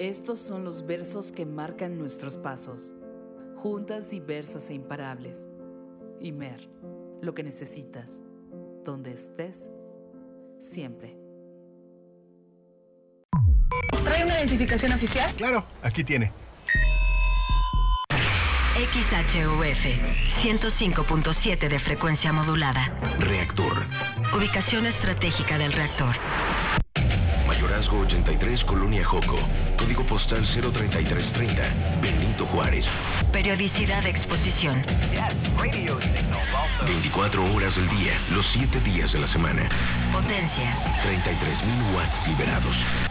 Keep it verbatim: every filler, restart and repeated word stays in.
Estos son los versos que marcan nuestros pasos, juntas, diversas e imparables. Imer, lo que necesitas, donde estés, siempre. ¿Trae una identificación oficial? Claro, aquí tiene. X H U F, ciento cinco punto siete de frecuencia modulada. Reactor. Ubicación estratégica del reactor. Mayorazgo ochenta y tres, Colonia Joco. Código postal cero treinta y tres treinta, Benito Juárez. Periodicidad de exposición. veinticuatro horas del día, los siete días de la semana. Potencia. treinta y tres mil watts liberados.